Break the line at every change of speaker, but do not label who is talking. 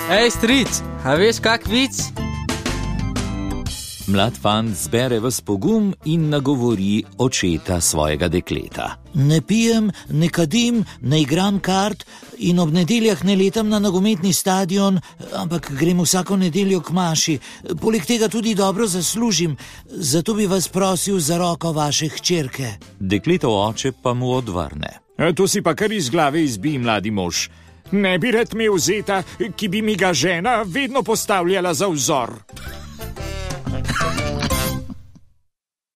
Ej, stric, a veš kak vic?
Mlad fant zbere ves pogum in nagovori očeta svojega dekleta.
Ne pijem, ne kadim, ne igram kart in ob nedeljah ne letam na nogometni stadion, ampak grem vsako nedeljo k maši. Poleg tega tudi dobro zaslužim, zato bi vas prosil za roko vaše hčerke.
Dekletov oče pa mu odvrne.
To si pa kar iz glave izbi, mladi mož. Ne bi rad imel zeta, ki bi mi ga žena vedno postavljala za vzor.